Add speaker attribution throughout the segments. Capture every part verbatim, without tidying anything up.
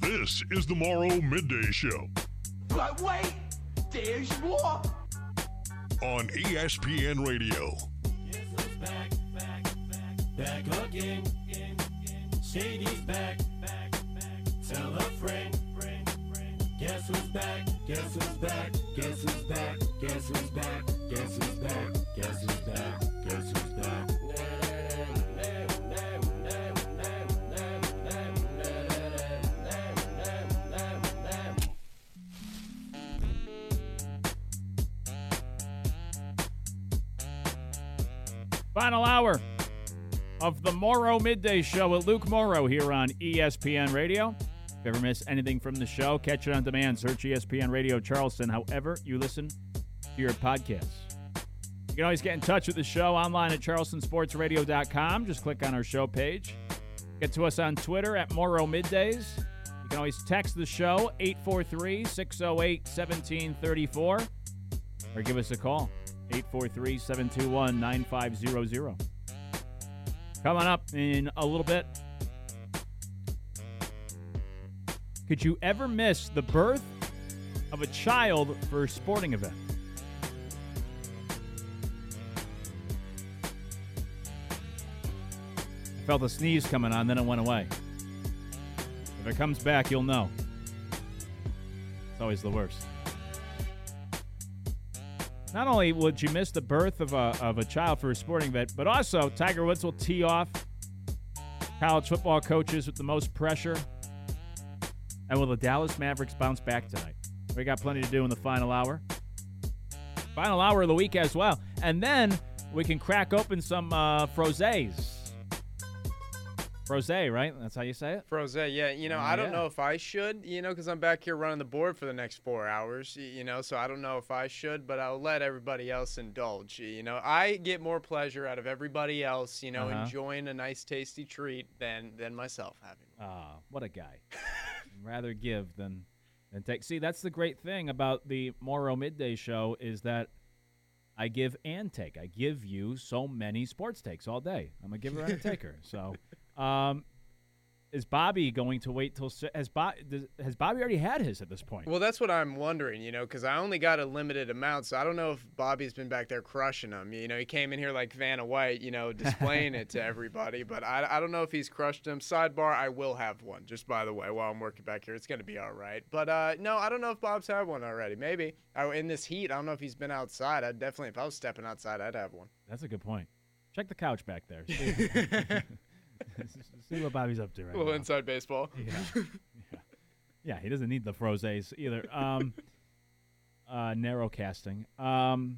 Speaker 1: This is the Morrow Midday Show.
Speaker 2: But wait, there's more.
Speaker 1: On E S P N Radio.
Speaker 3: Yes, who's back, back, back, back again. Shady's back, back, back. Tell a friend, friend, friend. Guess who's back? Guess who's back? Guess who's back? Guess who's back? Guess who's back? Guess who's back? Guess who's back?
Speaker 4: Final hour of the Morrow Midday Show with Luke Morrow here on E S P N Radio. If you ever miss anything from the show, catch it on demand. Search E S P N Radio Charleston, however you listen to your podcasts. You can always get in touch with the show online at charleston sports radio dot com. Just click on our show page. Get to us on Twitter at Morrow Middays. You can always text the show, eight four three, six oh eight, one seven three four, or give us a call, eight four three, seven two one, nine five zero zero. Coming up in a little bit. Could you ever miss the birth of a child for a sporting event? I felt a sneeze coming on, then it went away. If it comes back, you'll know. It's always the worst. Not only would you miss the birth of a of a child for a sporting event, but also Tiger Woods will tee off college football coaches with the most pressure. And will the Dallas Mavericks bounce back tonight? We got plenty to do in the final hour. Final hour of the week as well. And then we can crack open some uh, frosés. Frosé, right? That's how you say it?
Speaker 5: Frosé, yeah. You know,
Speaker 4: Uh,
Speaker 5: I don't
Speaker 4: yeah.
Speaker 5: know if I should, you know, because I'm back here running the board for the next four hours, y- you know, so I don't know if I should, but I'll let everybody else indulge. You know, I get more pleasure out of everybody else, you know,
Speaker 4: Uh-huh.
Speaker 5: enjoying a nice, tasty treat than than myself having one.
Speaker 4: Ah, what a guy. Rather give than, than take. See, that's the great thing about the Morrow Midday Show is that I give and take. I give you so many sports takes all day. I'm a giver and a taker. So, um, is Bobby going to wait till si- has Bob does, has Bobby already had his at this point?
Speaker 5: Well, that's what I'm wondering, you know, because I only got a limited amount, so I don't know if Bobby's been back there crushing them. You know, he came in here like Vanna White, you know, displaying it to everybody, but I, I don't know if he's crushed them. Sidebar, I will have one, just by the way, while I'm working back here. It's going to be all right. But, uh, no, I don't know if Bob's had one already. Maybe. I, in this heat, I don't know if he's been outside. I'd definitely, if I was stepping outside, I'd have one.
Speaker 4: That's a good point. Check the couch back there. See, see what Bobby's up to right
Speaker 5: A little
Speaker 4: now.
Speaker 5: inside baseball.
Speaker 4: Yeah. yeah. Yeah, he doesn't need the frosés either. Um, uh, narrow casting. Um,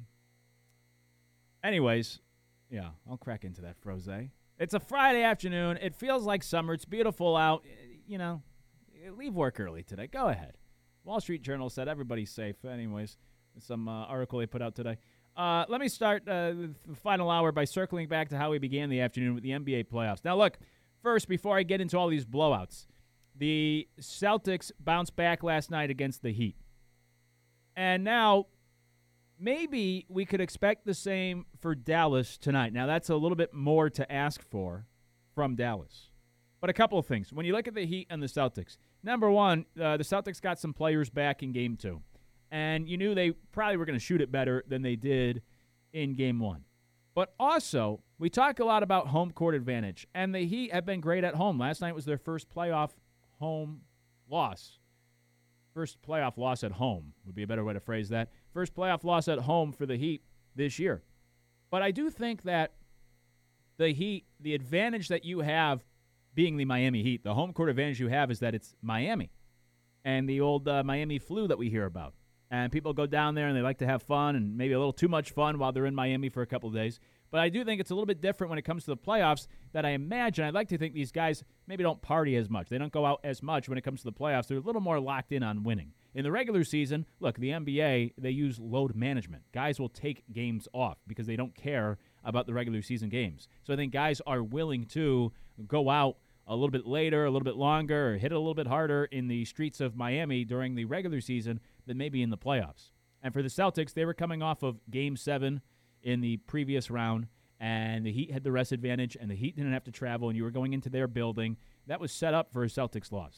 Speaker 4: anyways, yeah, I'll crack into that frosé. It's a Friday afternoon. It feels like summer. It's beautiful out. You know, leave work early today. Go ahead. Wall Street Journal said everybody's safe. Anyways, some uh, article they put out today. Uh, let me start uh, the final hour by circling back to how we began the afternoon with the N B A playoffs. Now, look, first, before I get into all these blowouts, the Celtics bounced back last night against the Heat. And now, maybe we could expect the same for Dallas tonight. Now, that's a little bit more to ask for from Dallas. But a couple of things. When you look at the Heat and the Celtics, number one, uh, the Celtics got some players back in game two. And you knew they probably were going to shoot it better than they did in game one. But also, we talk a lot about home court advantage. And the Heat have been great at home. Last night was their first playoff home loss. First playoff loss at home would be a better way to phrase that. First playoff loss at home for the Heat this year. But I do think that the Heat, the advantage that you have being the Miami Heat, the home court advantage you have is that it's Miami. And the old uh, Miami flu that we hear about. And people go down there and they like to have fun and maybe a little too much fun while they're in Miami for a couple of days. But I do think it's a little bit different when it comes to the playoffs that I imagine. I'd like to think these guys maybe don't party as much. They don't go out as much when it comes to the playoffs. They're a little more locked in on winning. In the regular season, look, the N B A, they use load management. Guys will take games off because they don't care about the regular season games. So I think guys are willing to go out a little bit later, a little bit longer, or hit it a little bit harder in the streets of Miami during the regular season than maybe in the playoffs. And for the Celtics, they were coming off of Game seven in the previous round, and the Heat had the rest advantage, and the Heat didn't have to travel, and you were going into their building. That was set up for a Celtics loss.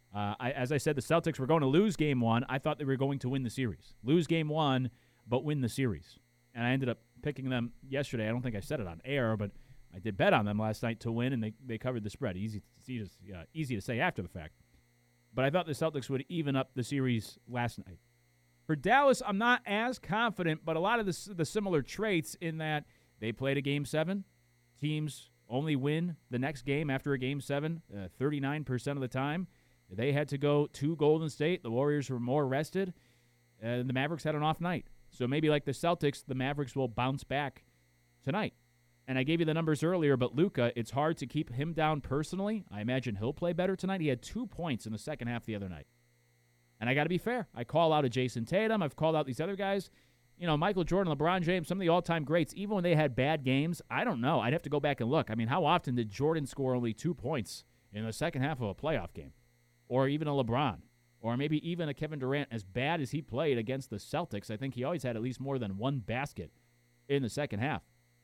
Speaker 4: Uh, I, as I said, the Celtics were going to lose game one. I thought they were going to win the series. Lose game one, but win the series. And I ended up picking them yesterday. I don't think I said it on air, but I did bet on them last night to win, and they, they covered the spread. Easy to, uh, easy to say after the fact. But I thought the Celtics would even up the series last night. For Dallas, I'm not as confident, but a lot of the, the similar traits in that they played a game seven. Teams only win the next game after a game seven uh, thirty-nine percent of the time. They had to go to Golden State. The Warriors were more rested, and the Mavericks had an off night. So maybe like the Celtics, the Mavericks will bounce back tonight. And I gave you the numbers earlier, but Luka, it's hard to keep him down personally. I imagine he'll play better tonight. He had two points in the second half the other night. And I got to be fair. I call out a Jason Tatum. I've called out these other guys. You know, Michael Jordan, LeBron James, some of the all-time greats, even when they had bad games, I don't know. I'd have to go back and look. I mean, how often did Jordan score only two points in the second half of a playoff game? Or even a LeBron, or maybe even a Kevin Durant. As bad as he played against the Celtics, I think he always had at least more than one basket in the second half.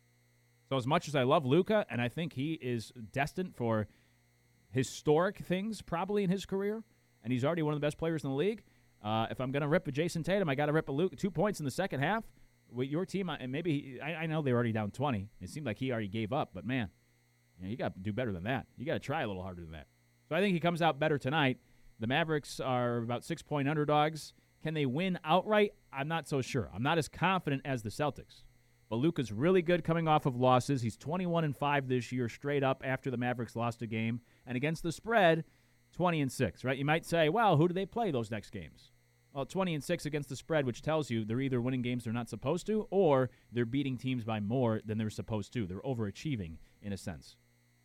Speaker 4: So as much as I love Luka, and I think he is destined for historic things probably in his career, and he's already one of the best players in the league, uh, if I'm going to rip a Jason Tatum, I got to rip a Luka. Two points in the second half with your team, and maybe I, I know they were already down twenty. It seemed like he already gave up, but man, you know, you got to do better than that. You got to try a little harder than that. So I think he comes out better tonight. The Mavericks are about six-point underdogs. Can they win outright? I'm not so sure. I'm not as confident as the Celtics. But Luka's really good coming off of losses. He's twenty-one and five this year straight up after the Mavericks lost a game. And against the spread, twenty and six, right? You might say, well, who do they play those next games? Well, twenty and six against the spread, which tells you they're either winning games they're not supposed to, or they're beating teams by more than they're supposed to. They're overachieving in a sense.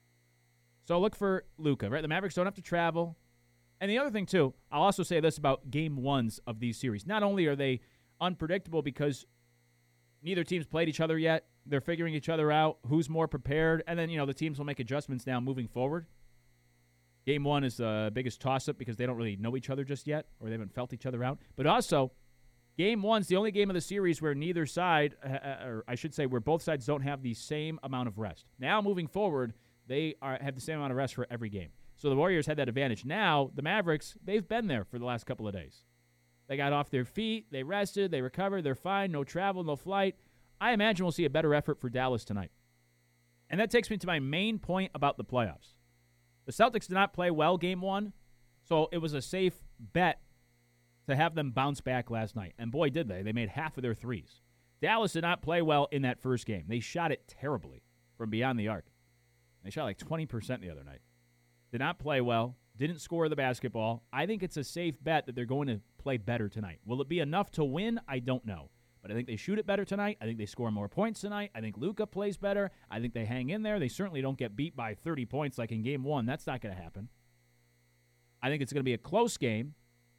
Speaker 4: So look for Luka, right? The Mavericks don't have to travel. And the other thing, too, I'll also say this about game ones of these series. Not only are they unpredictable because neither team's played each other yet, they're figuring each other out, who's more prepared, and then, you know, the teams will make adjustments now moving forward. Game one is the biggest toss-up because they don't really know each other just yet, or they haven't felt each other out. But also, game one's the only game of the series where neither side, or I should say where both sides don't have the same amount of rest. Now, moving forward, they are have the same amount of rest for every game. So the Warriors had that advantage. Now, the Mavericks, they've been there for the last couple of days. They got off their feet, they rested, they recovered, they're fine, no travel, no flight. I imagine we'll see a better effort for Dallas tonight. And that takes me to my main point about the playoffs. The Celtics did not play well game one, so it was a safe bet to have them bounce back last night. And boy, did they. They made half of their threes. Dallas did not play well in that first game. They shot it terribly from beyond the arc. They shot like twenty percent the other night. Did not play well. Didn't score the basketball. I think it's a safe bet that they're going to play better tonight. Will it be enough to win? I don't know. But I think they shoot it better tonight. I think they score more points tonight. I think Luka plays better. I think they hang in there. They certainly don't get beat by thirty points like in game one. That's not going to happen. I think it's going to be a close game.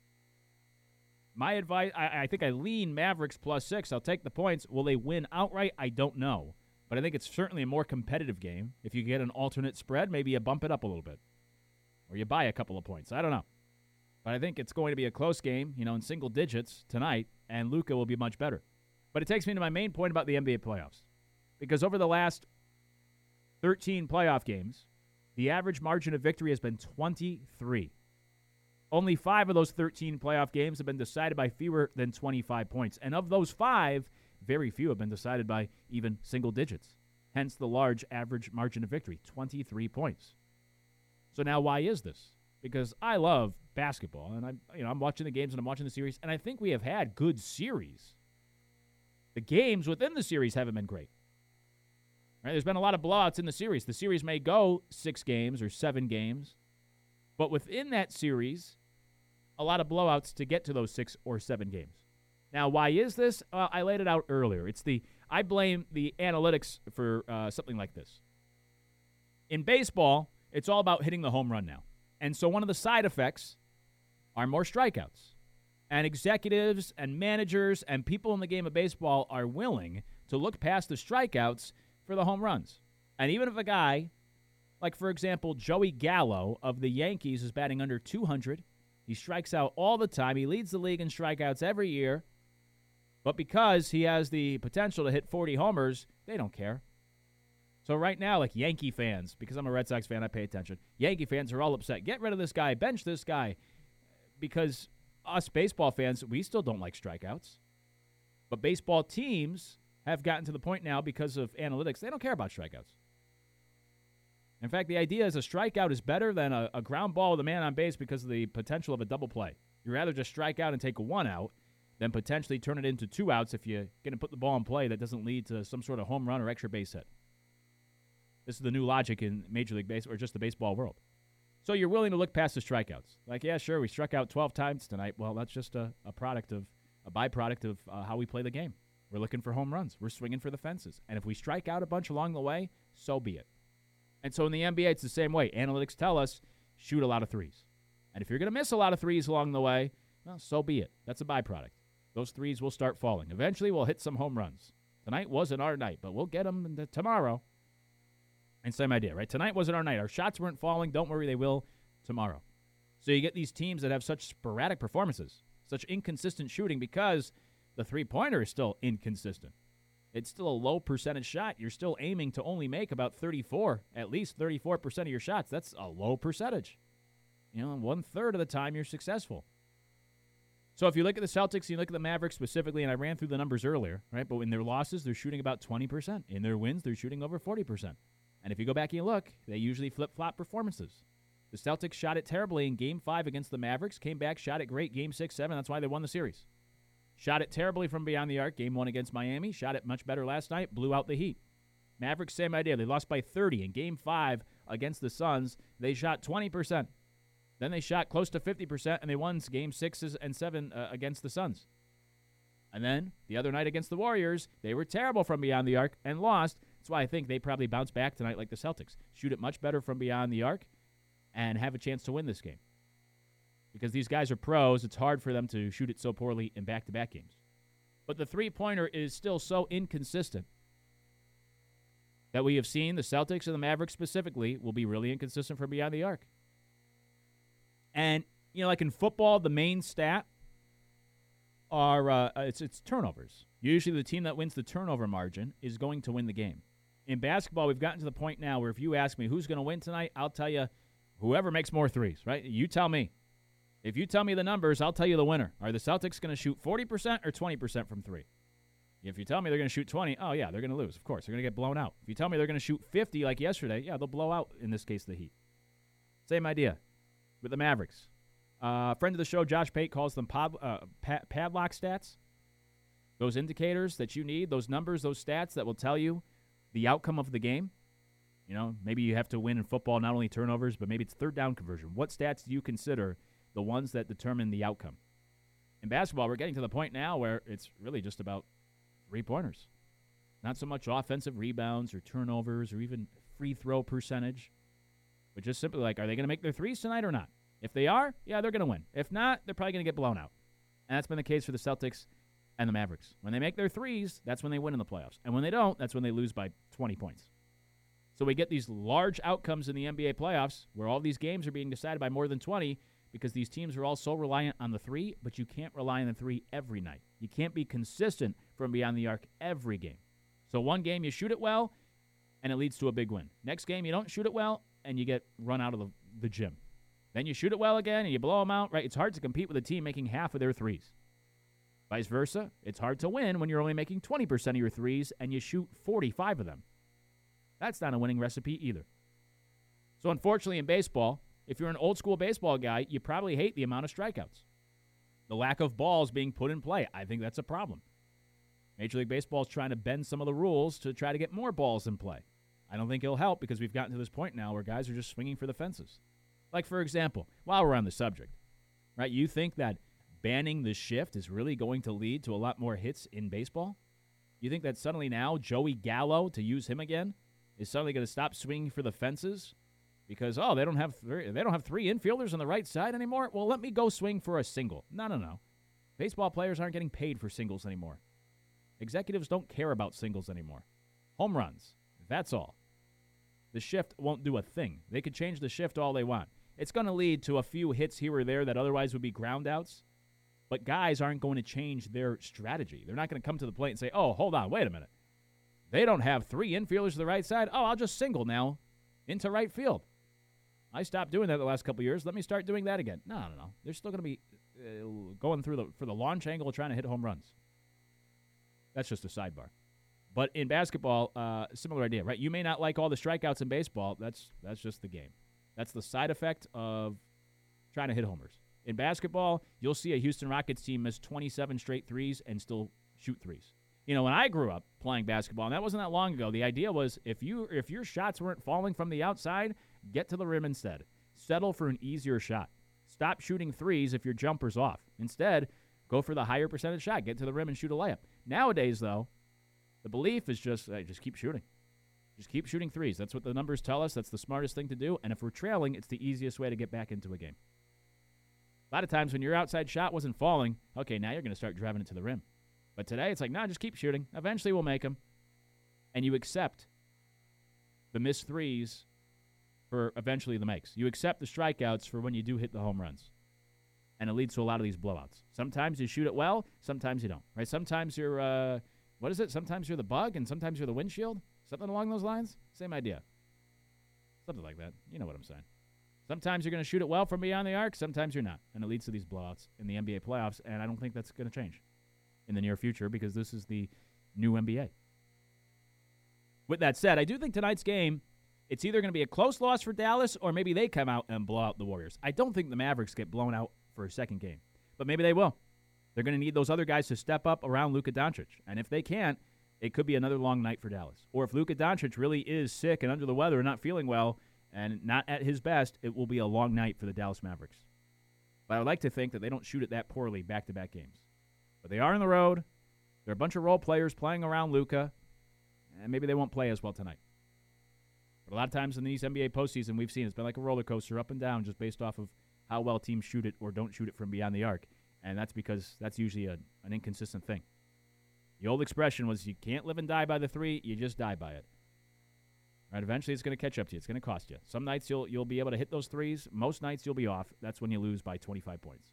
Speaker 4: My advice, I, I think I lean Mavericks plus six. I'll take the points. Will they win outright? I don't know. But I think it's certainly a more competitive game. If you get an alternate spread, maybe you bump it up a little bit. Or you buy a couple of points. I don't know. But I think it's going to be a close game, you know, in single digits tonight, and Luka will be much better. But it takes me to my main point about the N B A playoffs. Because over the last thirteen playoff games, the average margin of victory has been twenty-three. Only five of those thirteen playoff games have been decided by fewer than twenty-five points. And of those five, very few have been decided by even single digits. Hence the large average margin of victory, twenty-three points. So now why is this? Because I love basketball, and I'm, you know, I'm watching the games and I'm watching the series, and I think we have had good series. The games within the series haven't been great. Right? There's been a lot of blowouts in the series. The series may go six games or seven games, but within that series, a lot of blowouts to get to those six or seven games. Now, why is this? Uh, I laid it out earlier. It's the I blame the analytics for uh, something like this. In baseball, it's all about hitting the home run now. And so one of the side effects are more strikeouts. And executives and managers and people in the game of baseball are willing to look past the strikeouts for the home runs. And even if a guy, like, for example, Joey Gallo of the Yankees is batting under two hundred, he strikes out all the time. He leads the league in strikeouts every year. But because he has the potential to hit forty homers, they don't care. So right now, like Yankee fans, because I'm a Red Sox fan, I pay attention. Yankee fans are all upset. Get rid of this guy. Bench this guy. Because us baseball fans, we still don't like strikeouts. But baseball teams have gotten to the point now because of analytics, they don't care about strikeouts. In fact, the idea is a strikeout is better than a, a ground ball with a man on base because of the potential of a double play. You'd rather just strike out and take a one out than potentially turn it into two outs if you're going to put the ball in play that doesn't lead to some sort of home run or extra base hit. This is the new logic in Major League Baseball or just the baseball world. So you're willing to look past the strikeouts. Like, yeah, sure, we struck out twelve times tonight. Well, that's just a, a product of, a byproduct of uh, how we play the game. We're looking for home runs. We're swinging for the fences. And if we strike out a bunch along the way, so be it. And so in the N B A, it's the same way. Analytics tell us, shoot a lot of threes. And if you're going to miss a lot of threes along the way, well, so be it. That's a byproduct. Those threes will start falling. Eventually, we'll hit some home runs. Tonight wasn't our night, but we'll get them the, tomorrow. And same idea, right? Tonight wasn't our night. Our shots weren't falling. Don't worry, they will tomorrow. So you get these teams that have such sporadic performances, such inconsistent shooting because the three-pointer is still inconsistent. It's still a low percentage shot. You're still aiming to only make about thirty-four, at least thirty-four percent of your shots. That's a low percentage. You know, one-third of the time you're successful. So if you look at the Celtics, you look at the Mavericks specifically, and I ran through the numbers earlier, right? But in their losses, they're shooting about twenty percent. In their wins, they're shooting over forty percent. And if you go back and you look, they usually flip-flop performances. The Celtics shot it terribly in Game five against the Mavericks, came back, shot it great Game six, seven. That's why they won the series. Shot it terribly from beyond the arc, Game one against Miami. Shot it much better last night, blew out the Heat. Mavericks, same idea. They lost by thirty in Game five against the Suns. They shot twenty percent. Then they shot close to fifty percent, and they won Game sixes and seven uh, against the Suns. And then the other night against the Warriors, they were terrible from beyond the arc and lost. That's why I think they probably bounce back tonight like the Celtics. Shoot it much better from beyond the arc and have a chance to win this game. Because these guys are pros, it's hard for them to shoot it so poorly in back-to-back games. But the three-pointer is still so inconsistent that we have seen the Celtics and the Mavericks specifically will be really inconsistent from beyond the arc. And, you know, like in football, the main stat are uh, it's, it's turnovers. Usually the team that wins the turnover margin is going to win the game. In basketball, we've gotten to the point now where if you ask me who's going to win tonight, I'll tell you whoever makes more threes, right? You tell me. If you tell me the numbers, I'll tell you the winner. Are the Celtics going to shoot forty percent or twenty percent from three? If you tell me they're going to shoot twenty, oh, yeah, they're going to lose. Of course, they're going to get blown out. If you tell me they're going to shoot fifty like yesterday, yeah, they'll blow out, in this case, the Heat. Same idea with the Mavericks. Uh, friend of the show, Josh Pate, calls them pod, uh, pad, padlock stats. Those indicators that you need, those numbers, those stats that will tell you the outcome of the game. You know, maybe you have to win in football, not only turnovers, but maybe it's third down conversion. What stats do you consider the ones that determine the outcome? In basketball, we're getting to the point now where it's really just about three-pointers. Not so much offensive rebounds or turnovers or even free throw percentage, but just simply like, are they going to make their threes tonight or not? If they are, yeah, they're going to win. If not, they're probably going to get blown out. And that's been the case for the Celtics and the Mavericks. When they make their threes, that's when they win in the playoffs. And when they don't, that's when they lose by twenty points. So we get these large outcomes in the N B A playoffs where all these games are being decided by more than twenty because these teams are all so reliant on the three, but you can't rely on the three every night. You can't be consistent from beyond the arc every game. So one game you shoot it well, and it leads to a big win. Next game you don't shoot it well, and you get run out of the, the gym. Then you shoot it well again, and you blow them out. Right? It's hard to compete with a team making half of their threes. Vice versa, it's hard to win when you're only making twenty percent of your threes, and you shoot forty-five of them. That's not a winning recipe either. So unfortunately in baseball, if you're an old-school baseball guy, you probably hate the amount of strikeouts. The lack of balls being put in play, I think that's a problem. Major League Baseball is trying to bend some of the rules to try to get more balls in play. I don't think it'll help because we've gotten to this point now where guys are just swinging for the fences. Like, for example, while we're on the subject, right, you think that banning the shift is really going to lead to a lot more hits in baseball? You think that suddenly now Joey Gallo, to use him again, is suddenly going to stop swinging for the fences because, oh, they don't have three, they don't have three infielders on the right side anymore? Well, let me go swing for a single. No, no, no. Baseball players aren't getting paid for singles anymore. Executives don't care about singles anymore. Home runs, that's all. The shift won't do a thing. They could change the shift all they want. It's going to lead to a few hits here or there that otherwise would be ground outs, but guys aren't going to change their strategy. They're not going to come to the plate and say, oh, hold on, wait a minute. They don't have three infielders to the right side. Oh, I'll just single now into right field. I stopped doing that the last couple of years. Let me start doing that again. No, no, no. They're still going to be uh, going through the for the launch angle trying to hit home runs. That's just a sidebar. But in basketball, uh, similar idea, right? You may not like all the strikeouts in baseball. That's that's just the game. That's the side effect of trying to hit homers. In basketball, you'll see a Houston Rockets team miss twenty-seven straight threes and still shoot threes. You know, when I grew up playing basketball, and that wasn't that long ago, the idea was if you if your shots weren't falling from the outside, get to the rim instead. Settle for an easier shot. Stop shooting threes if your jumper's off. Instead, go for the higher percentage shot. Get to the rim and shoot a layup. Nowadays, though, the belief is just, hey, just keep shooting. Just keep shooting threes. That's what the numbers tell us. That's the smartest thing to do. And if we're trailing, it's the easiest way to get back into a game. A lot of times when your outside shot wasn't falling, okay, now you're going to start driving it to the rim. But today, it's like, no, just keep shooting. Eventually, we'll make them. And you accept the missed threes for eventually the makes. You accept the strikeouts for when you do hit the home runs. And it leads to a lot of these blowouts. Sometimes you shoot it well, sometimes you don't. Right? Sometimes you're, uh, what is it? Sometimes you're the bug, and sometimes you're the windshield. Something along those lines? Same idea. Something like that. You know what I'm saying. Sometimes you're going to shoot it well from beyond the arc, sometimes you're not. And it leads to these blowouts in the N B A playoffs, and I don't think that's going to change in the near future because this is the new N B A. With that said, I do think tonight's game, it's either going to be a close loss for Dallas or maybe they come out and blow out the Warriors. I don't think the Mavericks get blown out for a second game, but maybe they will. They're going to need those other guys to step up around Luka Doncic, and if they can't, it could be another long night for Dallas. Or if Luka Doncic really is sick and under the weather and not feeling well and not at his best, it will be a long night for the Dallas Mavericks. But I would like to think that they don't shoot it that poorly back-to-back games. But they are on the road. They're a bunch of role players playing around Luka, and maybe they won't play as well tonight. But a lot of times in these N B A postseason, we've seen it's been like a roller coaster up and down just based off of how well teams shoot it or don't shoot it from beyond the arc. And that's because that's usually a, an inconsistent thing. The old expression was you can't live and die by the three, you just die by it. Right? Eventually it's going to catch up to you. It's going to cost you. Some nights you'll you'll be able to hit those threes. Most nights you'll be off. That's when you lose by twenty-five points.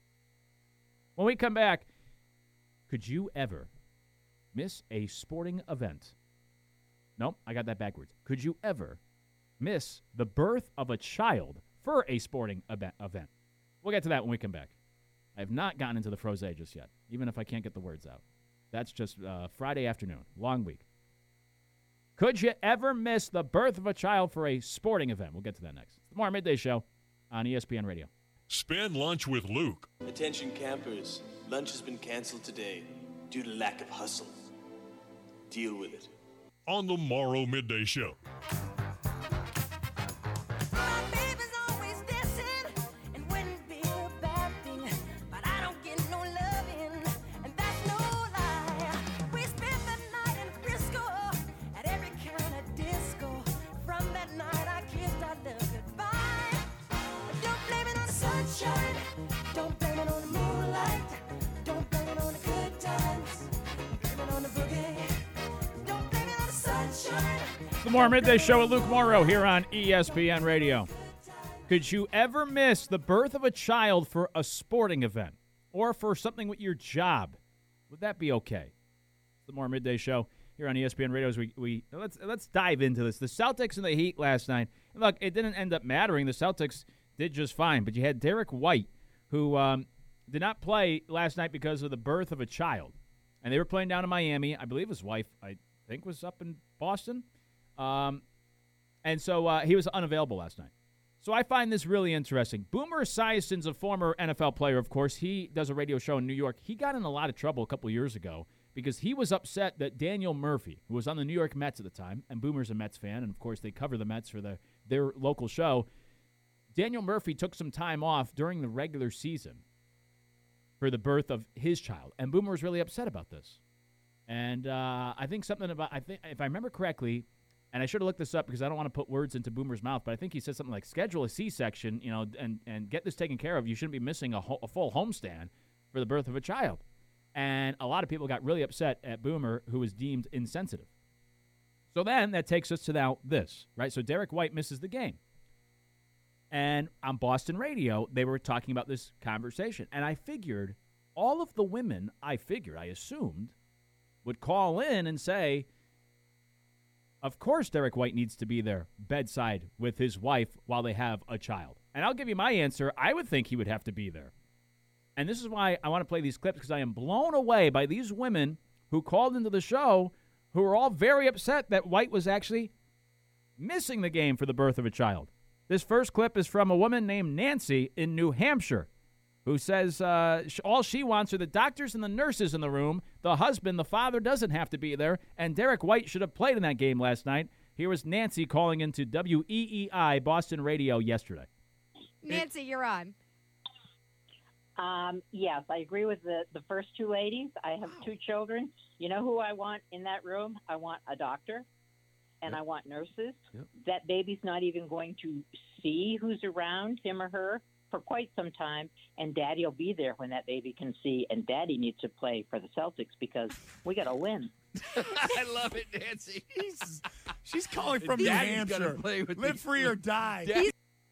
Speaker 4: When we come back, could you ever miss a sporting event? Nope, I got that backwards. Could you ever miss the birth of a child for a sporting event? We'll get to that when we come back. I have not gotten into the Froze just yet, even if I can't get the words out. That's just uh, Friday afternoon, long week. Could you ever miss the birth of a child for a sporting event? We'll get to that next. It's the More Midday Show on E S P N Radio.
Speaker 1: Spend lunch with Luke.
Speaker 6: Attention campers, lunch has been canceled today due to lack of hustle. Deal with it.
Speaker 1: On the Morrow Midday Show.
Speaker 4: The More Midday Show with Luke Morrow here on E S P N Radio. Could you ever miss the birth of a child for a sporting event or for something with your job? Would that be okay? The More Midday Show here on E S P N Radio. As we, we let's let's dive into this. The Celtics and the Heat last night. And look, it didn't end up mattering. The Celtics did just fine, but you had Derek White, who um, did not play last night because of the birth of a child, and they were playing down in Miami. I believe his wife, I think, was up in Boston. Um, and so uh, he was unavailable last night. So I find this really interesting. Boomer Esiason's a former N F L player, of course. He does a radio show in New York. He got in a lot of trouble a couple years ago because he was upset that Daniel Murphy, who was on the New York Mets at the time, and Boomer's a Mets fan, and of course they cover the Mets for the, their local show. Daniel Murphy took some time off during the regular season for the birth of his child, and Boomer was really upset about this. And uh, I think something about, I think if I remember correctly, and I should have looked this up because I don't want to put words into Boomer's mouth, but I think he said something like schedule a C-section, you know, and, and get this taken care of. You shouldn't be missing a, ho- a full homestand for the birth of a child. And a lot of people got really upset at Boomer, who was deemed insensitive. So then that takes us to now this, right? So Derek White misses the game. And on Boston radio, they were talking about this conversation. And I figured all of the women, I figured, I assumed, would call in and say, Of course Derek White needs to be there bedside with his wife while they have a child. And I'll give you my answer. I would think he would have to be there. And this is why I want to play these clips, because I am blown away by these women who called into the show who are all very upset that White was actually missing the game for the birth of a child. This first clip is from a woman named Nancy in New Hampshire, who says uh, all she wants are the doctors and the nurses in the room. The husband, the father, doesn't have to be there, and Derek White should have played in that game last night. Here was Nancy calling into W E E I Boston Radio yesterday.
Speaker 7: Nancy, you're on.
Speaker 8: Um, yes, I agree with the, the first two ladies. I have two children. You know who I want in that room? I want a doctor, and yep. I want nurses. Yep. That baby's not even going to see who's around, him or her, for quite some time, and Daddy will be there when that baby can see, and Daddy needs to play for the Celtics because we got to win.
Speaker 9: I love it, Nancy.
Speaker 10: She's, she's calling from
Speaker 9: New
Speaker 10: Hampshire. Live free or die.
Speaker 9: Daddy.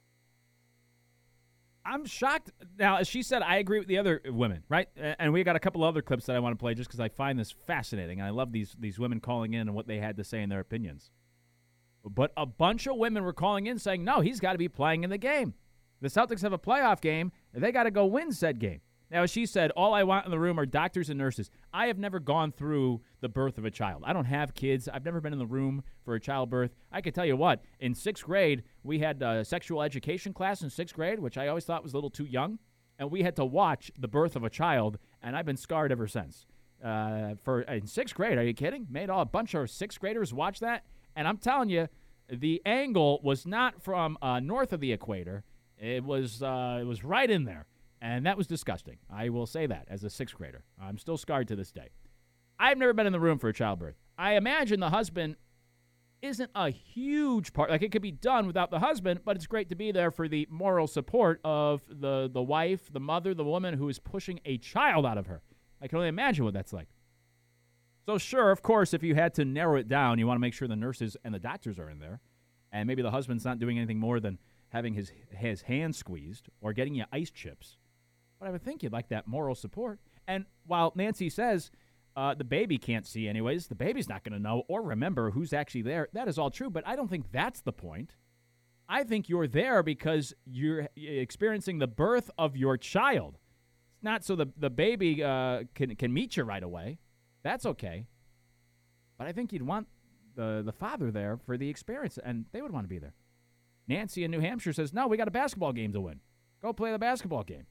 Speaker 4: I'm shocked. Now, as she said, I agree with the other women, right? And we got a couple other clips that I want to play just because I find this fascinating. And I love these these women calling in and what they had to say in their opinions. But a bunch of women were calling in saying, no, he's got to be playing in the game. The Celtics have a playoff game, and they got to go win said game. Now, as she said, all I want in the room are doctors and nurses. I have never gone through the birth of a child. I don't have kids. I've never been in the room for a childbirth. I can tell you what, in sixth grade, we had a sexual education class in sixth grade, which I always thought was a little too young, and we had to watch the birth of a child, and I've been scarred ever since. Uh, for in sixth grade, are you kidding? Made all a bunch of sixth graders watch that, and I'm telling you, the angle was not from uh, north of the equator. It was uh, it was right in there. And that was disgusting. I will say that as a sixth grader. I'm still scarred to this day. I've never been in the room for a childbirth. I imagine the husband isn't a huge part. Like, it could be done without the husband, but it's great to be there for the moral support of the, the wife, the mother, the woman who is pushing a child out of her. I can only imagine what that's like. So, sure, of course, if you had to narrow it down, you want to make sure the nurses and the doctors are in there. And maybe the husband's not doing anything more than having his, his hand squeezed or getting you ice chips. But I would think you'd like that moral support. And while Nancy says uh, the baby can't see anyways, the baby's not going to know or remember who's actually there. That is all true, but I don't think that's the point. I think you're there because you're experiencing the birth of your child. It's not so the, the baby uh, can, can meet you right away. That's okay. But I think you'd want the, the father there for the experience, and they would want to be there. Nancy in New Hampshire says, no, we got a basketball game to win. Go play the basketball game.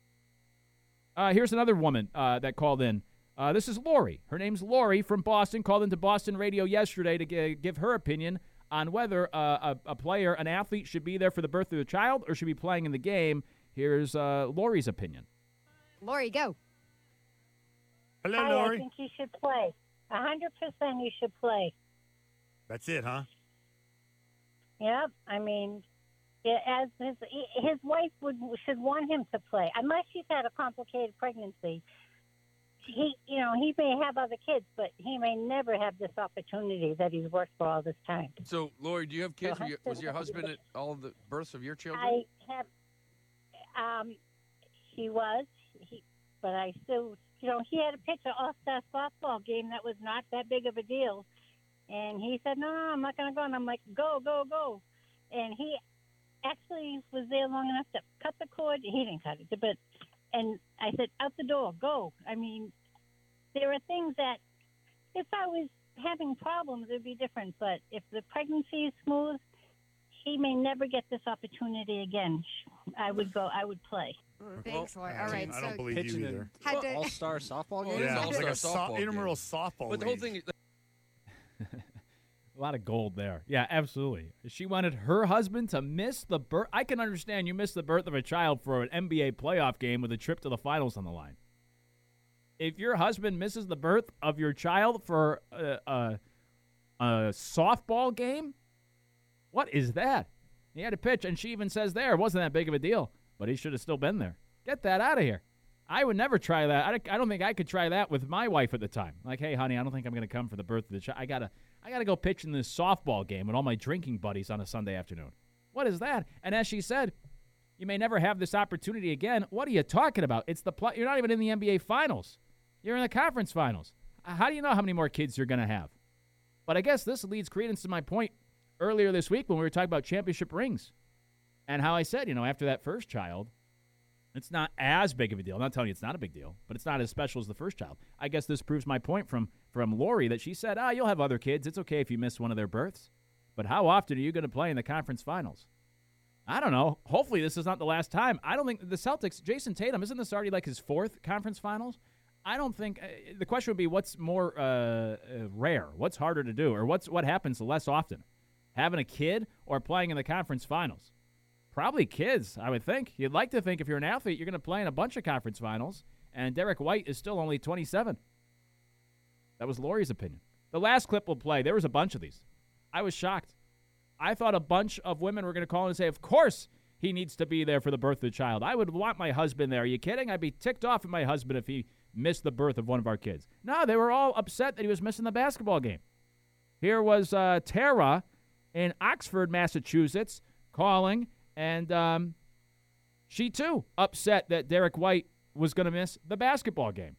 Speaker 4: Uh, here's another woman uh, that called in. Uh, this is Lori. Her name's Lori from Boston. Called into Boston Radio yesterday to g- give her opinion on whether uh, a, a player, an athlete, should be there for the birth of a child or should be playing in the game. Here's uh, Lori's opinion.
Speaker 7: Lori, go.
Speaker 10: Hello,
Speaker 11: Hi,
Speaker 10: Lori.
Speaker 11: I think you should play. A hundred percent you should play.
Speaker 10: That's it, huh?
Speaker 11: Yep. I mean, yeah, as his his wife would should want him to play, unless she's had a complicated pregnancy. He, you know, he may have other kids, but he may never have this opportunity that he's worked for all this time.
Speaker 9: So, Lori, do you have kids?
Speaker 11: So
Speaker 9: Were you, was your husband at all of the births of your children?
Speaker 11: I have. Um, he was, he, but I still, you know, he had a pitch an all-star softball game that was not that big of a deal, and he said, "No, no, I'm not going to go." And I'm like, "Go, go, go!" And he actually was there long enough to cut the cord. He didn't cut it, but and I said, "Out the door, go." I mean, there are things that if I was having problems, it would be different. But if the pregnancy is smooth, he may never get this opportunity again. I would go. I would play.
Speaker 7: Thanks, Lori. All right,
Speaker 10: I
Speaker 7: so
Speaker 10: don't believe you either.
Speaker 7: had to-
Speaker 12: All-star softball game?
Speaker 9: Well,
Speaker 10: Yeah,
Speaker 9: all-star
Speaker 10: like a so-
Speaker 9: softball
Speaker 10: intramural
Speaker 9: game.
Speaker 10: softball
Speaker 9: But the whole
Speaker 10: league.
Speaker 9: thing is,
Speaker 4: A lot of gold there. Yeah, absolutely. She wanted her husband to miss the birth. I can understand you miss the birth of a child for an N B A playoff game with a trip to the finals on the line. If your husband misses the birth of your child for a, a, a softball game, what is that? He had a pitch, and she even says there, it wasn't that big of a deal, but he should have still been there. Get that out of here. I would never try that. I, I don't think I could try that with my wife at the time. Like, hey, honey, I don't think I'm going to come for the birth of the child. I gotta, I gotta go pitch in this softball game with all my drinking buddies on a Sunday afternoon. What is that? And as she said, you may never have this opportunity again. What are you talking about? It's the pl- you're not even in the N B A finals. You're in the conference finals. How do you know how many more kids you're going to have? But I guess this leads credence to my point earlier this week when we were talking about championship rings and how I said, you know, after that first child, it's not as big of a deal. I'm not telling you it's not a big deal, but it's not as special as the first child. I guess this proves my point from, from Lori that she said, ah, you'll have other kids. It's okay if you miss one of their births. But how often are you going to play in the conference finals? I don't know. Hopefully this is not the last time. I don't think the Celtics, Jason Tatum, isn't this already like his fourth conference finals? I don't think uh, – the question would be what's more uh, uh, rare, what's harder to do, or what's what happens less often, having a kid or playing in the conference finals? Probably kids, I would think. You'd like to think if you're an athlete, you're going to play in a bunch of conference finals, and Derek White is still only twenty-seven. That was Lori's opinion. The last clip we'll play, there was a bunch of these. I was shocked. I thought a bunch of women were going to call in and say, of course he needs to be there for the birth of the child. I would want my husband there. Are you kidding? I'd be ticked off at my husband if he missed the birth of one of our kids. No, they were all upset that he was missing the basketball game. Here was uh, Tara in Oxford, Massachusetts, calling, and um, she, too, upset that Derek White was going to miss the basketball game.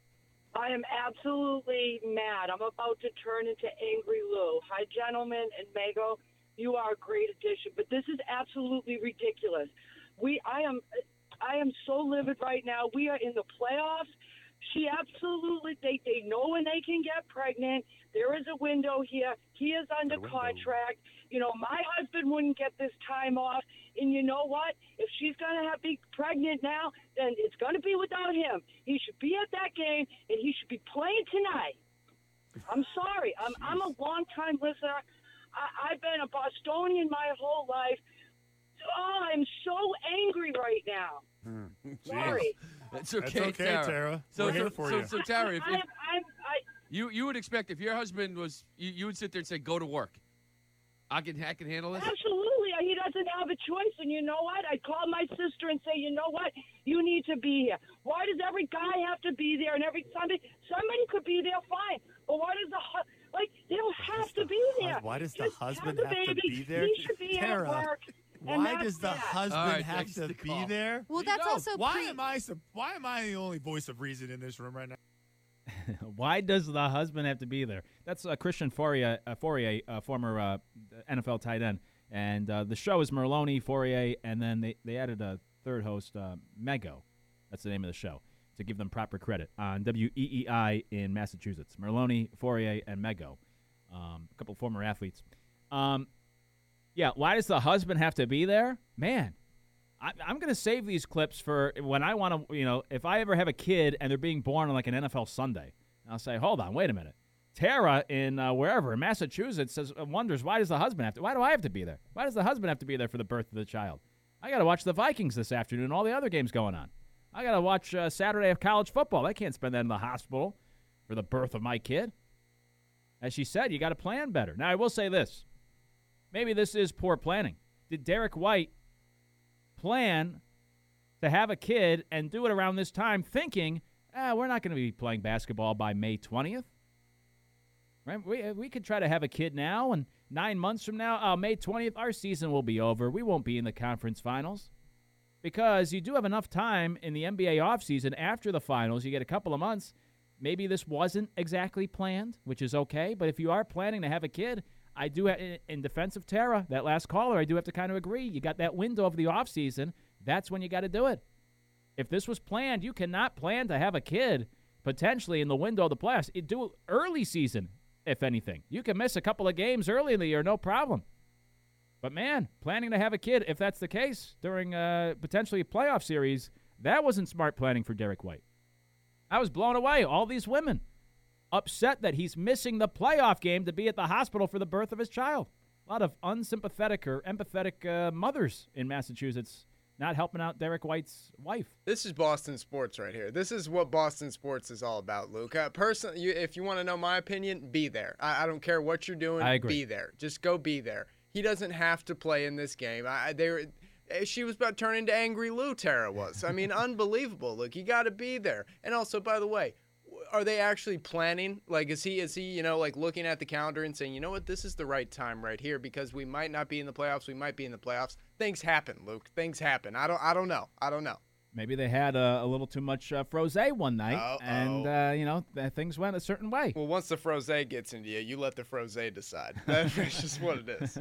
Speaker 12: I am absolutely mad. I'm about to turn into Angry Lou. Hi, gentlemen, and Mago, you are a great addition, but this is absolutely ridiculous. We, I am, I am so livid right now. We are in the playoffs. She absolutely, they, they know when they can get pregnant. There is a window here. He is under contract. You know, my husband wouldn't get this time off. And you know what? If she's going to have be pregnant now, then it's going to be without him. He should be at that game, and he should be playing tonight. I'm sorry. I'm, I'm a long-time listener. I, I've been a Bostonian my whole life. Oh, I'm so angry right now.
Speaker 10: Hmm.
Speaker 12: Sorry.
Speaker 9: That's okay,
Speaker 10: That's okay,
Speaker 9: Tara.
Speaker 10: Tara.
Speaker 9: So,
Speaker 10: We're
Speaker 9: so,
Speaker 10: here for
Speaker 9: so,
Speaker 10: you.
Speaker 9: so, Tara, if,
Speaker 12: I'm,
Speaker 9: if
Speaker 12: I'm, I,
Speaker 9: you you would expect if your husband was, you, you would sit there and say, "Go to work." I can I can handle this.
Speaker 12: Absolutely. He doesn't have a choice. And you know what? I'd call my sister and say, you know what? You need to be here. Why does every guy have to be there? And every Sunday, somebody could be there, fine. But why does the hu- like they don't have to be there?
Speaker 10: Why does the
Speaker 12: Just
Speaker 10: husband
Speaker 12: have, the
Speaker 10: have to
Speaker 12: baby.
Speaker 10: be there?
Speaker 12: He should be
Speaker 10: Tara,
Speaker 12: at work. and
Speaker 10: Why
Speaker 12: that's
Speaker 10: does the
Speaker 12: that.
Speaker 10: husband
Speaker 9: All right,
Speaker 10: have
Speaker 9: thanks
Speaker 10: to
Speaker 9: for the
Speaker 10: be
Speaker 9: call.
Speaker 10: there?
Speaker 7: Well,
Speaker 9: There you
Speaker 7: that's
Speaker 9: go.
Speaker 7: also
Speaker 10: Why
Speaker 7: pre-
Speaker 10: am I sup- why am I the only voice of reason in this room right now?
Speaker 4: Why does the husband have to be there? That's uh, Christian Fourier, uh, Fourier uh, former uh, N F L tight end. And uh, the show is Merlone, Fourier, and then they, they added a third host, uh, Mego. That's the name of the show, to give them proper credit, on W E E I in Massachusetts. Merlone, Fourier, and Mego, um, a couple of former athletes. Um, yeah, why does the husband have to be there? Man, I, I'm going to save these clips for when I want to, you know, if I ever have a kid and they're being born on like an N F L Sunday, I'll say, hold on, wait a minute. Tara in uh, wherever, in Massachusetts, says, wonders, why does the husband have to, why do I have to be there? Why does the husband have to be there for the birth of the child? I got to watch the Vikings this afternoon and all the other games going on. I got to watch uh, Saturday of college football. I can't spend that in the hospital for the birth of my kid. As she said, you got to plan better. Now, I will say this. Maybe this is poor planning. Did Derek White plan to have a kid and do it around this time thinking, ah, we're not going to be playing basketball by May twentieth? Right? We, we could try to have a kid now, and nine months from now, uh, May twentieth, our season will be over. We won't be in the conference finals. Because you do have enough time in the N B A offseason after the finals. You get a couple of months. Maybe this wasn't exactly planned, which is okay. But if you are planning to have a kid, I do, ha- in defense of Tara, that last caller, I do have to kind of agree. You got that window of the offseason. That's when you got to do it. If this was planned, you cannot plan to have a kid potentially in the window of the playoffs. You do early season, if anything. You can miss a couple of games early in the year, no problem. But, man, planning to have a kid, if that's the case, during uh, potentially a playoff series, that wasn't smart planning for Derek White. I was blown away. All these women upset that he's missing the playoff game to be at the hospital for the birth of his child. A lot of unsympathetic or empathetic uh, mothers in Massachusetts not helping out Derek White's wife.
Speaker 5: This is Boston sports right here. This is what Boston sports is all about, Luke. Uh, personally, you, if you want to know my opinion, be there. I, I don't care what you're doing.
Speaker 4: I agree.
Speaker 5: Be there. Just go be there. He doesn't have to play in this game. I, they were, she was about to turn into Angry Lou, Tara was. I mean, unbelievable. Look, you got to be there. And also, by the way, are they actually planning? Like, is he, is he, you know, like looking at the calendar and saying, you know what, this is the right time right here because we might not be in the playoffs. We might be in the playoffs. Things happen, Luke. Things happen. I don't, I don't know. I don't know.
Speaker 4: Maybe they had a, a little too much uh, frosé one night,
Speaker 5: Uh-oh.
Speaker 4: and uh, you know th- things went a certain way.
Speaker 5: Well, once the frosé gets into you, you let the frosé decide. That's just what it is.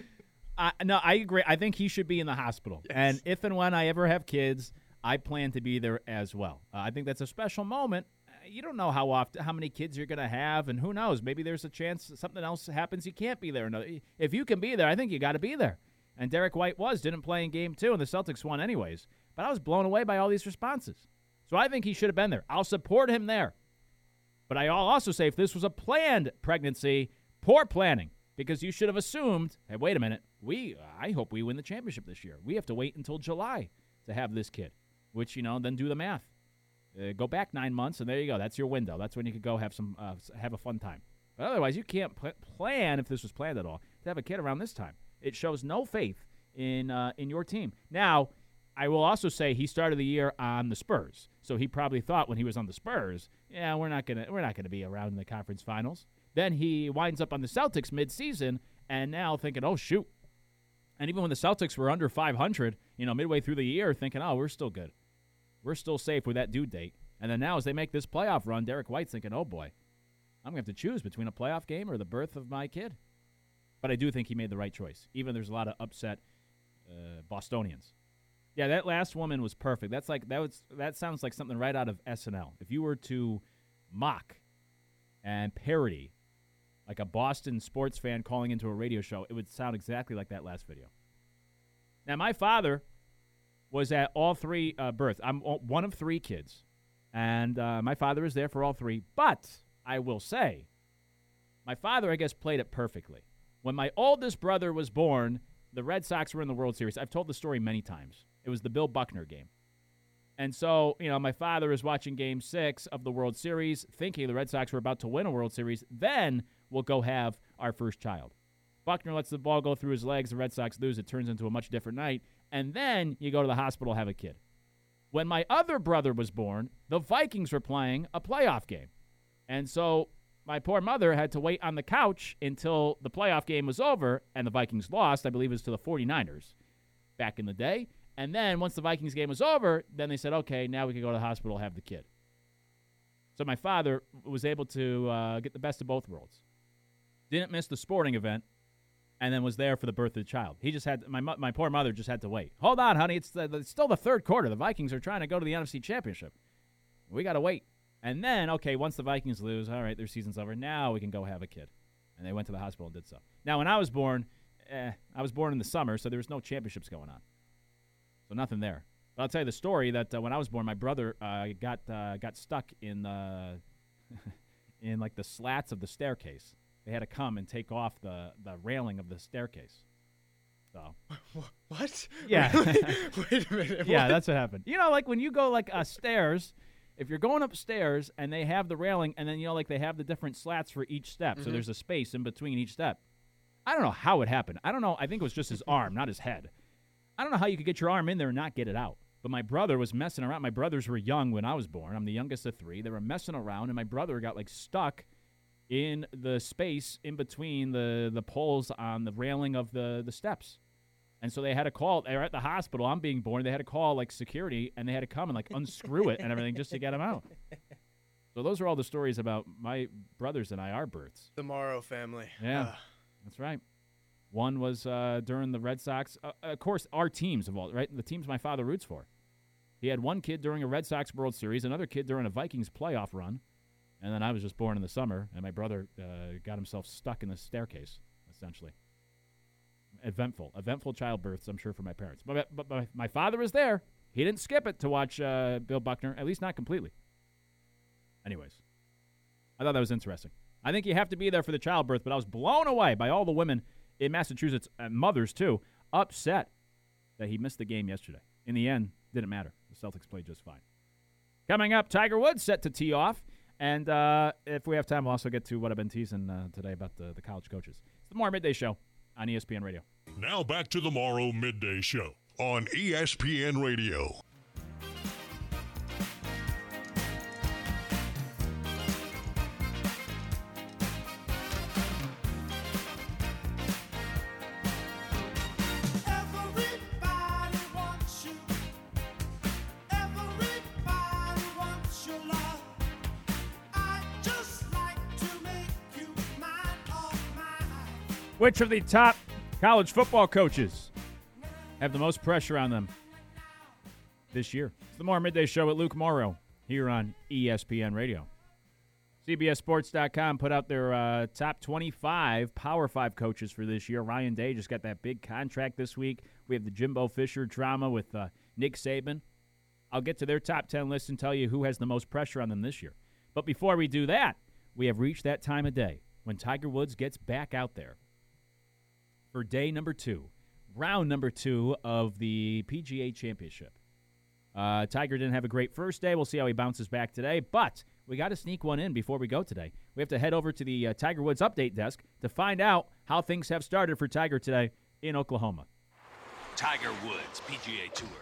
Speaker 4: I, no, I agree. I think he should be in the hospital.
Speaker 5: Yes.
Speaker 4: And if and when I ever have kids, I plan to be there as well. Uh, I think that's a special moment. Uh, You don't know how often, how many kids you're going to have, and who knows? Maybe there's a chance that something else happens. You can't be there. No, if you can be there, I think you got to be there. And Derek White was didn't play in game two, and the Celtics won anyways. But I was blown away by all these responses. So I think he should have been there. I'll support him there. But I'll also say if this was a planned pregnancy, poor planning. Because you should have assumed, hey, wait a minute, we I hope we win the championship this year. We have to wait until July to have this kid, which, you know, then do the math. Uh, go back nine months, and there you go. That's your window. That's when you could go have some uh, have a fun time. But otherwise, you can't pl- plan, if this was planned at all, to have a kid around this time. It shows no faith in uh, in your team. Now, I will also say he started the year on the Spurs, so he probably thought when he was on the Spurs, yeah, we're not gonna we're not gonna be around in the conference finals. Then he winds up on the Celtics mid-season, and now thinking, oh, shoot. And even when the Celtics were under five hundred, you know, midway through the year, thinking, oh, we're still good. We're still safe with that due date. And then now as they make this playoff run, Derek White's thinking, oh, boy, I'm going to have to choose between a playoff game or the birth of my kid. But I do think he made the right choice, even there's a lot of upset uh, Bostonians. Yeah, that last woman was perfect. That's like that was that sounds like something right out of S N L. If you were to mock and parody like a Boston sports fan calling into a radio show, it would sound exactly like that last video. Now, my father was at all three uh, births. I'm one of three kids, and uh, my father is there for all three. But I will say, my father, I guess, played it perfectly. When my oldest brother was born, the Red Sox were in the World Series. I've told the story many times. It was the Bill Buckner game. And so, you know, my father is watching Game six of the World Series, thinking the Red Sox were about to win a World Series. Then we'll go have our first child. Buckner lets the ball go through his legs. The Red Sox lose. It turns into a much different night. And then you go to the hospital, have a kid. When my other brother was born, the Vikings were playing a playoff game. And so my poor mother had to wait on the couch until the playoff game was over, and the Vikings lost. I believe it was to the forty-niners back in the day. And then once the Vikings game was over, then they said, okay, now we can go to the hospital, have the kid. So my father was able to uh, get the best of both worlds. Didn't miss the sporting event, and then was there for the birth of the child. He just had, my my poor mother just had to wait. Hold on, honey, it's, the, it's still the third quarter. The Vikings are trying to go to the N F C Championship. We got to wait. And then, okay, once the Vikings lose, all right, their season's over. Now we can go have a kid. And they went to the hospital and did so. Now, when I was born, eh, I was born in the summer, so there was no championships going on. So nothing there. But I'll tell you the story that uh, when I was born, my brother uh, got uh, got stuck in uh, in like the slats of the staircase. They had to come and take off the, the railing of the staircase. So
Speaker 5: what?
Speaker 4: Yeah.
Speaker 5: Wait a minute.
Speaker 4: Yeah,
Speaker 5: what?
Speaker 4: that's what happened. You know, like when you go like uh, stairs, if you're going upstairs and they have the railing, and then you know like they have the different slats for each step,
Speaker 5: Mm-hmm.
Speaker 4: so there's a space in between each step. I don't know how it happened. I don't know. I think it was just his arm, not his head. I don't know how you could get your arm in there and not get it out. But my brother was messing around. My brothers were young when I was born. I'm the youngest of three. They were messing around, and my brother got, like, stuck in the space in between the, the poles on the railing of the, the steps. And so they had to call. They were at the hospital. I'm being born. They had to call, like, security, and they had to come and, like, unscrew it and everything just to get him out. So those are all the stories about my brothers and I, our births.
Speaker 5: The Morrow family.
Speaker 4: Yeah,
Speaker 5: Ugh.
Speaker 4: that's right. One was uh, during the Red Sox. Uh, of course, our teams of all, right? The teams my father roots for. He had one kid during a Red Sox World Series, another kid during a Vikings playoff run, and then I was just born in the summer, and my brother uh, got himself stuck in the staircase, essentially. Eventful. Eventful childbirths, I'm sure, for my parents. But, but my, my father was there. He didn't skip it to watch uh, Bill Buckner, at least not completely. Anyways, I thought that was interesting. I think you have to be there for the childbirth, but I was blown away by all the women in Massachusetts, and mothers too, upset that he missed the game yesterday. In the end, didn't matter. The Celtics played just fine. Coming up, Tiger Woods set to tee off. And uh, if we have time, we'll also get to what I've been teasing uh, today about the, the college coaches. It's the Morrow Midday Show on E S P N Radio.
Speaker 1: Now back to the Morrow Midday Show on E S P N Radio.
Speaker 3: Everybody wants you.
Speaker 4: Which of the top college football coaches have the most pressure on them this year? It's the More Midday Show with Luke Morrow here on E S P N Radio. C B S Sports dot com put out their uh, top twenty-five Power five coaches for this year. Ryan Day just got that big contract this week. We have the Jimbo Fisher drama with uh, Nick Saban. I'll get to their top ten list and tell you who has the most pressure on them this year. But before we do that, we have reached that time of day when Tiger Woods gets back out there for day number two, round number two of the P G A Championship. Uh, Tiger didn't have a great first day. We'll see how he bounces back today. But we got to sneak one in before we go today. We have to head over to the uh, Tiger Woods update desk to find out how things have started for Tiger today in Oklahoma.
Speaker 13: Tiger Woods P G A Tour.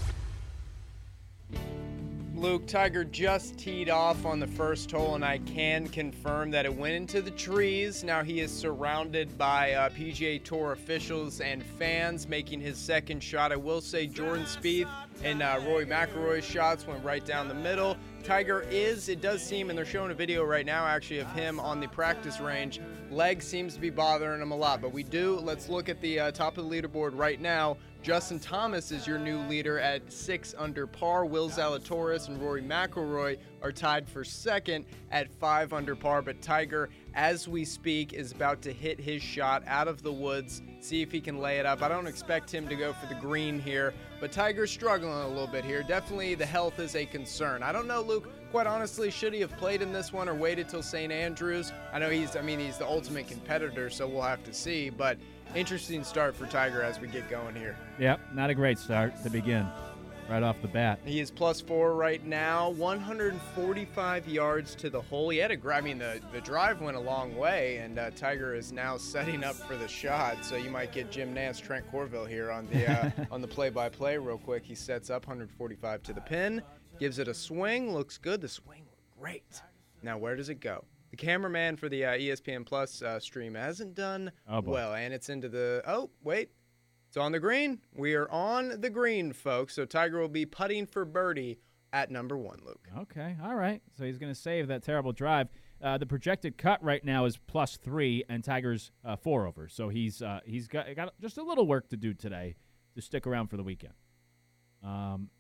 Speaker 5: Luke, Tiger just teed off on the first hole, and I can confirm that it went into the trees. Now he is surrounded by uh, P G A Tour officials and fans making his second shot. I will say Jordan Spieth and uh, Rory McIlroy's shots went right down the middle. Tiger is, it does seem, and they're showing a video right now actually of him on the practice range. Leg seems to be bothering him a lot, but we do, let's look at the uh, top of the leaderboard right now. Justin Thomas is your new leader at six under par. Will Zalatoris and Rory McIlroy are tied for second at five under par. But Tiger, as we speak, is about to hit his shot out of the woods, see if he can lay it up. I don't expect him to go for the green here, but Tiger's struggling a little bit here. Definitely the health is a concern. I don't know, Luke, quite honestly, should he have played in this one or waited till Saint Andrews? I know he's, I mean, he's the ultimate competitor, so we'll have to see, but interesting start for Tiger as we get going here.
Speaker 4: Yep, not a great start to begin right off the bat.
Speaker 5: He is plus four right now, one hundred forty-five yards to the hole. He had a, gr- I mean, the, the drive went a long way, and uh, Tiger is now setting up for the shot. So you might get Jim Nance, Trent Corville here on the uh, on the play-by-play real quick. He sets up one hundred forty-five to the pin, gives it a swing, looks good. The swing looked great. Now where does it go? The cameraman for the uh, E S P N Plus uh, stream hasn't done
Speaker 4: oh,
Speaker 5: well, and it's into the, oh, wait, it's on the green. We are on the green, folks, so Tiger will be putting for birdie at number one, Luke.
Speaker 4: Okay, all right, so he's going to save that terrible drive. Uh, the projected cut right now is plus three, and Tiger's uh, four over, so he's uh, he's got, got just a little work to do today to stick around for the weekend. Um,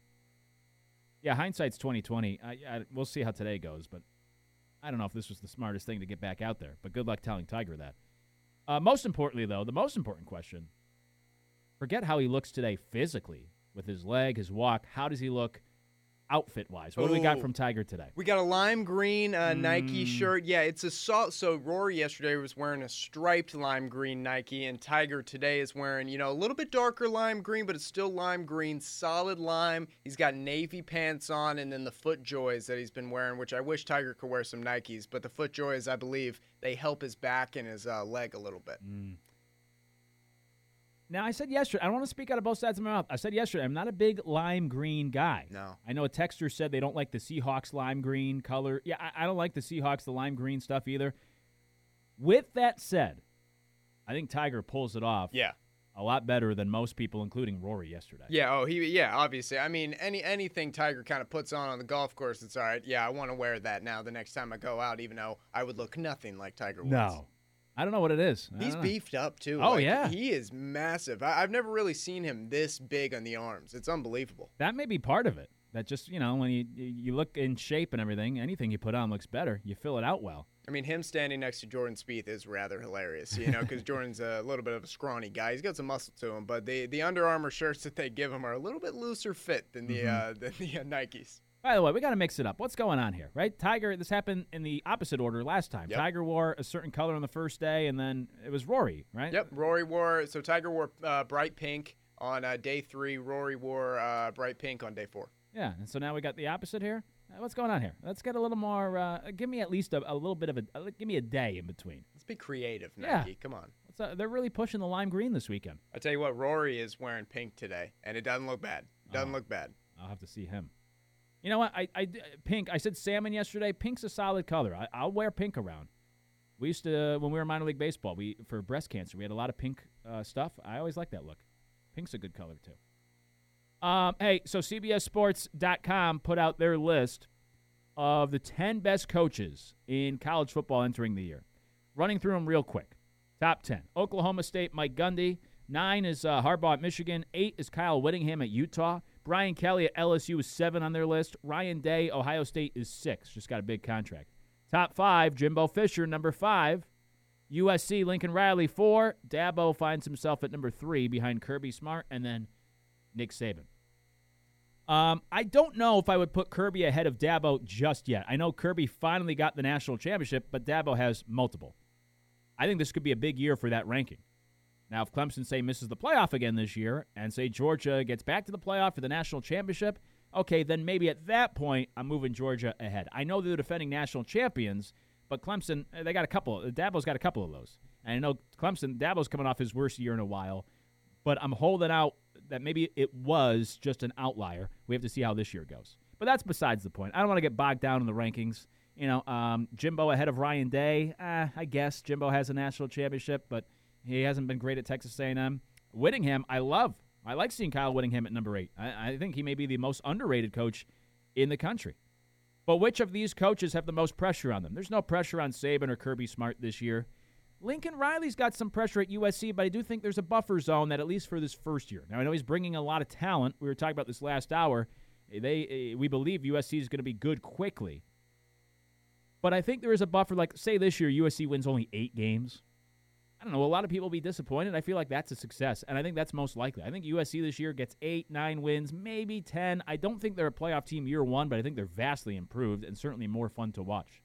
Speaker 4: yeah, hindsight's twenty twenty. I, I, we'll see how today goes, but I don't know if this was the smartest thing to get back out there, but good luck telling Tiger that. Uh, most importantly, though, the most important question, forget how he looks today physically with his leg, his walk. How does he look outfit-wise? What do we got
Speaker 5: Ooh.
Speaker 4: from Tiger today?
Speaker 5: We got a lime green uh,
Speaker 4: Mm.
Speaker 5: Nike shirt. Yeah, it's a salt. So Rory yesterday was wearing a striped lime green Nike, and Tiger today is wearing, you know, a little bit darker lime green, but it's still lime green, solid lime. He's got navy pants on, and then the FootJoys that he's been wearing, which I wish Tiger could wear some Nikes, but the FootJoys, I believe, they help his back and his uh, leg a little bit.
Speaker 4: Mm. Now, I said yesterday, I don't want to speak out of both sides of my mouth. I said yesterday, I'm not a big lime green guy.
Speaker 5: No.
Speaker 4: I know a texter said they don't like the Seahawks lime green color. Yeah, I, I don't like the Seahawks, the lime green stuff either. With that said, I think Tiger pulls it off.
Speaker 5: Yeah.
Speaker 4: A lot better than most people, including Rory yesterday.
Speaker 5: Yeah, oh, he, yeah, obviously. I mean, any anything Tiger kind of puts on on the golf course, it's all right. Yeah, I want to wear that now the next time I go out, even though I would look nothing like Tiger Woods.
Speaker 4: No. I don't know what it is. I
Speaker 5: He's
Speaker 4: don't know.
Speaker 5: beefed up, too.
Speaker 4: Oh,
Speaker 5: Like,
Speaker 4: yeah.
Speaker 5: He is massive. I, I've never really seen him this big on the arms. It's unbelievable.
Speaker 4: That may be part of it. That just, you know, when you you look in shape and everything, anything you put on looks better. You fill it out well.
Speaker 5: I mean, him standing next to Jordan Spieth is rather hilarious, you know, because Jordan's a little bit of a scrawny guy. He's got some muscle to him, but the, the Under Armour shirts that they give him are a little bit looser fit than the,
Speaker 4: Mhm.
Speaker 5: uh, than the uh, Nikes.
Speaker 4: By the way, we got to mix it up. What's going on here, right? Tiger, this happened in the opposite order last time.
Speaker 5: Yep.
Speaker 4: Tiger wore a certain color on the first day, and then it was Rory, right?
Speaker 5: Yep, Rory wore, so Tiger wore uh, bright pink on uh, day three. Rory wore uh, bright pink on day four.
Speaker 4: Yeah, and so now we got the opposite here. Uh, What's going on here? Let's get a little more, uh, give me at least a, a little bit of a, uh, give me a day in between.
Speaker 5: Let's be creative,
Speaker 4: Yeah.
Speaker 5: Nike. Come on.
Speaker 4: What's, uh, they're really pushing the lime green this weekend.
Speaker 5: I tell you what, Rory is wearing pink today, and it doesn't look bad. Doesn't
Speaker 4: Oh.
Speaker 5: look bad.
Speaker 4: I'll have to see him. You know what? I, I pink. I said salmon yesterday. Pink's a solid color. I, I'll wear pink around. We used to when we were in minor league baseball. We for breast cancer. We had a lot of pink uh, stuff. I always like that look. Pink's a good color too. Um, hey, so C B S Sports dot com put out their list of the ten best coaches in college football entering the year. Running through them real quick. Top ten. Oklahoma State, Mike Gundy. Nine is uh, Harbaugh at Michigan. Eight is Kyle Whittingham at Utah. Brian Kelly at L S U is seven on their list. Ryan Day, Ohio State, is six. Just got a big contract. Top five, Jimbo Fisher, number five. U S C, Lincoln Riley, four. Dabo finds himself at number three behind Kirby Smart and then Nick Saban. Um, I don't know if I would put Kirby ahead of Dabo just yet. I know Kirby finally got the national championship, but Dabo has multiple. I think this could be a big year for that ranking. Now, if Clemson, say, misses the playoff again this year and, say, Georgia gets back to the playoff for the national championship, okay, then maybe at that point I'm moving Georgia ahead. I know they're defending national champions, but Clemson, they got a couple. Dabo's got a couple of those. And I know Clemson, Dabo's coming off his worst year in a while, but I'm holding out that maybe it was just an outlier. We have to see how this year goes. But that's besides the point. I don't want to get bogged down in the rankings. You know, um, Jimbo ahead of Ryan Day, eh, I guess. Jimbo has a national championship, but he hasn't been great at Texas A and M. Whittingham, I love. I like seeing Kyle Whittingham at number eight. I, I think he may be the most underrated coach in the country. But which of these coaches have the most pressure on them? There's no pressure on Saban or Kirby Smart this year. Lincoln Riley's got some pressure at U S C, but I do think there's a buffer zone that at least for this first year. Now, I know he's bringing a lot of talent. We were talking about this last hour. They, we believe U S C is going to be good quickly. But I think there is a buffer. Like, say this year U S C wins only eight games. I don't know. A lot of people will be disappointed. I feel like that's a success, and I think that's most likely. I think U S C this year gets eight, nine wins, maybe ten. I don't think they're a playoff team year one, but I think they're vastly improved and certainly more fun to watch.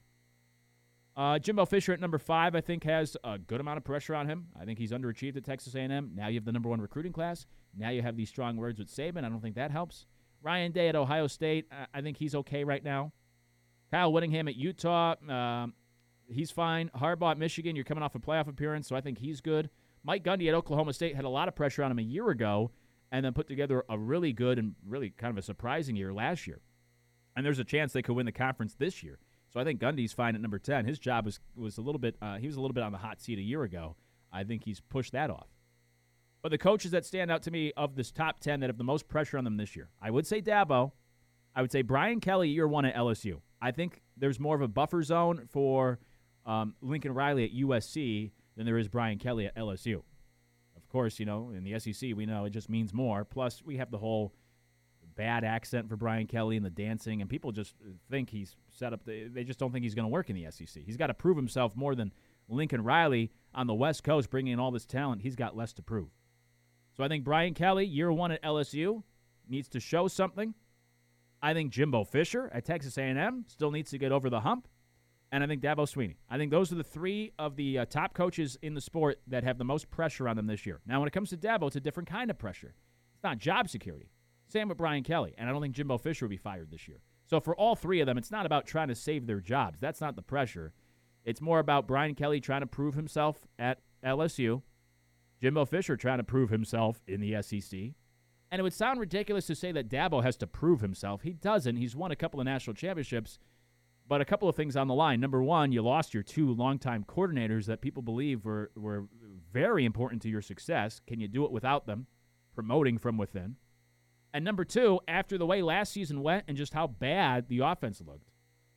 Speaker 4: Uh, Jimbo Fisher at number five, I think, has a good amount of pressure on him. I think he's underachieved at Texas A and M. Now you have the number one recruiting class. Now you have these strong words with Saban. I don't think that helps. Ryan Day at Ohio State, I think he's okay right now. Kyle Whittingham at Utah, um, he's fine. Harbaugh at Michigan, you're coming off a playoff appearance, so I think he's good. Mike Gundy at Oklahoma State had a lot of pressure on him a year ago and then put together a really good and really kind of a surprising year last year. And there's a chance they could win the conference this year. So I think Gundy's fine at number ten. His job was, was a little bit, uh, he was a little bit on the hot seat a year ago. I think he's pushed that off. But the coaches that stand out to me of this top ten that have the most pressure on them this year, I would say Dabo. I would say Brian Kelly year one at L S U. I think there's more of a buffer zone for um, Lincoln Riley at U S C than there is Brian Kelly at L S U. Of course, you know, in the S E C, we know it just means more. Plus, we have the whole bad accent for Brian Kelly and the dancing, and people just think he's set up. The, they just don't think he's going to work in the S E C. He's got to prove himself more than Lincoln Riley on the West Coast, bringing in all this talent. He's got less to prove. So I think Brian Kelly, year one at L S U, needs to show something. I think Jimbo Fisher at Texas A and M still needs to get over the hump. And I think Dabo Swinney. I think those are the three of the uh, top coaches in the sport that have the most pressure on them this year. Now, when it comes to Dabo, it's a different kind of pressure. It's not job security. Same with Brian Kelly. And I don't think Jimbo Fisher will be fired this year. So for all three of them, it's not about trying to save their jobs. That's not the pressure. It's more about Brian Kelly trying to prove himself at L S U, Jimbo Fisher trying to prove himself in the S E C. And it would sound ridiculous to say that Dabo has to prove himself. He doesn't. He's won a couple of national championships, but a couple of things on the line. Number one, you lost your two longtime coordinators that people believe were, were very important to your success. Can you do it without them? Promoting from within. And number two, after the way last season went and just how bad the offense looked,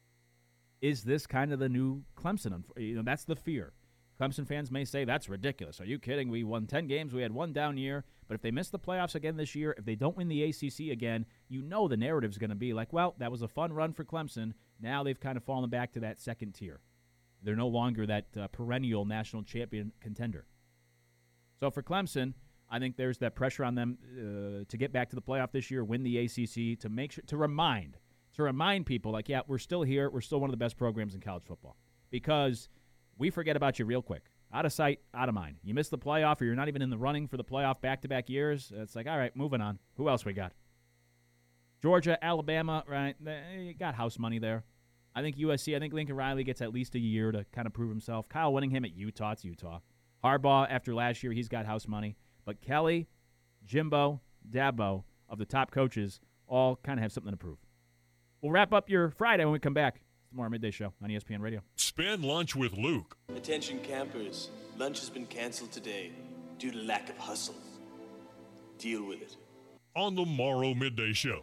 Speaker 4: is this kind of the new Clemson? You know, that's the fear. Clemson fans may say, that's ridiculous. Are you kidding? We won ten games. We had one down year. But if they miss the playoffs again this year, if they don't win the A C C again, you know the narrative's going to be like, well, that was a fun run for Clemson. Now they've kind of fallen back to that second tier. They're no longer that uh, perennial national champion contender. So for Clemson, I think there's that pressure on them uh, to get back to the playoff this year, win the A C C, to make sure, to remind, to remind people, like, yeah, we're still here. We're still one of the best programs in college football. Because we forget about you real quick. Out of sight, out of mind. You miss the playoff or you're not even in the running for the playoff back-to-back years, it's like, all right, moving on. Who else we got? Georgia, Alabama, right? You got house money there. I think U S C, I think Lincoln Riley gets at least a year to kind of prove himself. Kyle Whittingham at Utah, it's Utah. Harbaugh, after last year, he's got house money. But Kelly, Jimbo, Dabo, of the top coaches, all kind of have something to prove. We'll wrap up your Friday when we come back. It's the More Midday Show on E S P N Radio.
Speaker 1: Spend lunch with Luke.
Speaker 6: Attention campers, lunch has been canceled today due to lack of hustle. Deal with it.
Speaker 1: On the Morrow Midday Show.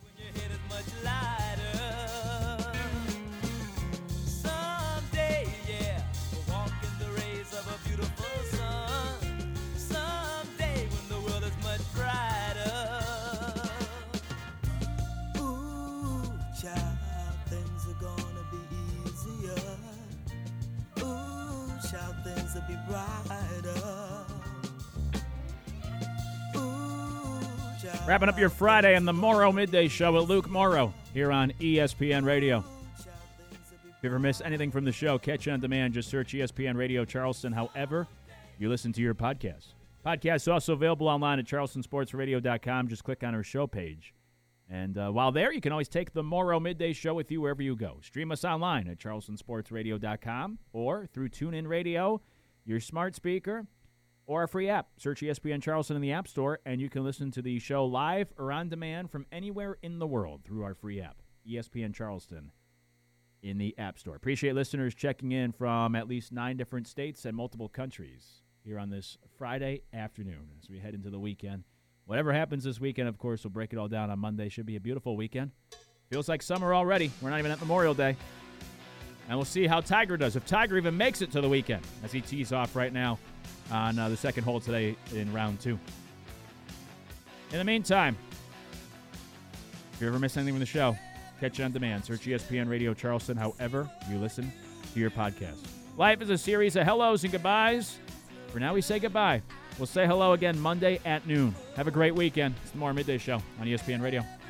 Speaker 3: Someday, yeah, we'll walk in the rays of a beautiful sun.
Speaker 14: things are gonna be easier. Ooh, child, things will be brighter. Ooh, child.
Speaker 4: Wrapping up your Friday on the Morrow Midday Show with Luke Morrow here on E S P N Radio. If you ever miss anything from the show, catch it on demand. Just search E S P N Radio Charleston, however you listen to your podcast. Podcast is also available online at charleston sports radio dot com. Just click on our show page. And uh, while there, you can always take the Morrow Midday Show with you wherever you go. Stream us online at charleston sports radio dot com or through TuneIn Radio, your smart speaker, or our free app. Search E S P N Charleston in the App Store, and you can listen to the show live or on demand from anywhere in the world through our free app, E S P N Charleston in the App Store. Appreciate listeners checking in from at least nine different states and multiple countries here on this Friday afternoon as we head into the weekend. Whatever happens this weekend, of course, we'll break it all down on Monday. Should be a beautiful weekend. Feels like summer already. We're not even at Memorial Day. And we'll see how Tiger does, if Tiger even makes it to the weekend, as he tees off right now on uh, the second hole today in round two. In the meantime, if you ever miss anything from the show, catch it on demand. Search E S P N Radio Charleston, however you listen to your podcast. Life is a series of hellos and goodbyes. For now, we say goodbye. We'll say hello again Monday at noon. Have a great weekend. It's the More Midday Show on E S P N Radio.